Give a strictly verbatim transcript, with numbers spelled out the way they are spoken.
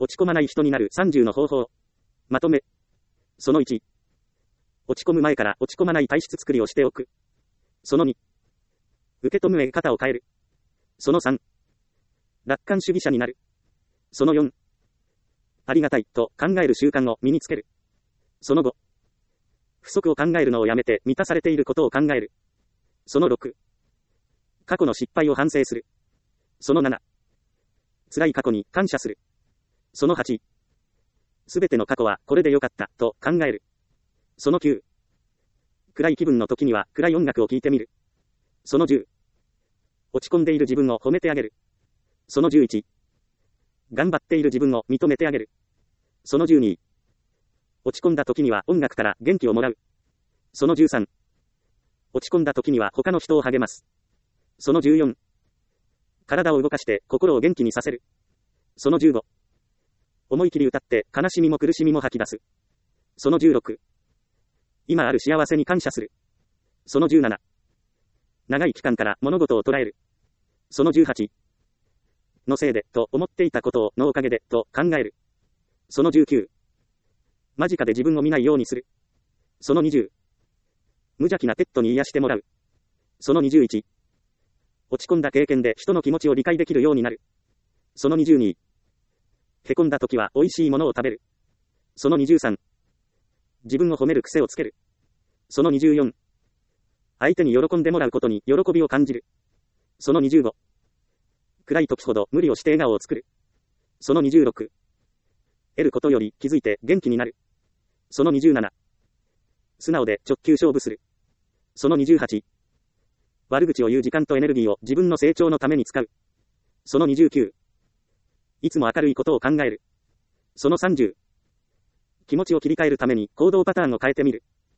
落ち込まない人になるさんじゅうの方法。まとめ。そのいち。落ち込む前から落ち込まない体質作りをしておく。そのに。受け止め方を変える。そのさん。楽観主義者になる。そのよん。ありがたいと考える習慣を身につける。そのご。不足を考えるのをやめて満たされていることを考える。そのろく。過去の失敗を反省する。そのなな。辛い過去に感謝する。そのはち。すべての過去はこれでよかったと考える。そのきゅう。暗い気分の時には暗い音楽を聴いてみる。そのじゅう。落ち込んでいる自分を褒めてあげる。そのじゅういち。頑張っている自分を認めてあげる。そのじゅうに。落ち込んだ時には音楽から元気をもらう。そのじゅうさん。落ち込んだ時には他の人を励ます。そのじゅうよん。体を動かして心を元気にさせる。そのじゅうご。思い切り歌って悲しみも苦しみも吐き出す。そのじゅうろく。今ある幸せに感謝する。そのじゅうなな。長い期間から物事を捉える。そのじゅうはち。のせいでと思っていたことをのおかげでと考える。そのじゅうきゅう。間近で自分を見ないようにする。そのにじゅう。無邪気なペットに癒してもらう。そのにじゅういち。落ち込んだ経験で人の気持ちを理解できるようになる。そのにじゅうに。へこんだ時は美味しいものを食べる。そのにじゅうさん。自分を褒める癖をつける。そのにじゅうよん。相手に喜んでもらうことに喜びを感じる。そのにじゅうご。暗い時ほど無理をして笑顔を作る。そのにじゅうろく。得ることより気づいて元気になる。そのにじゅうなな。素直で直球勝負する。そのにじゅうはち。悪口を言う時間とエネルギーを自分の成長のために使う。そのにじゅうきゅう。いつも明るいことを考える。そのさんじゅう。気持ちを切り替えるために行動パターンを変えてみる。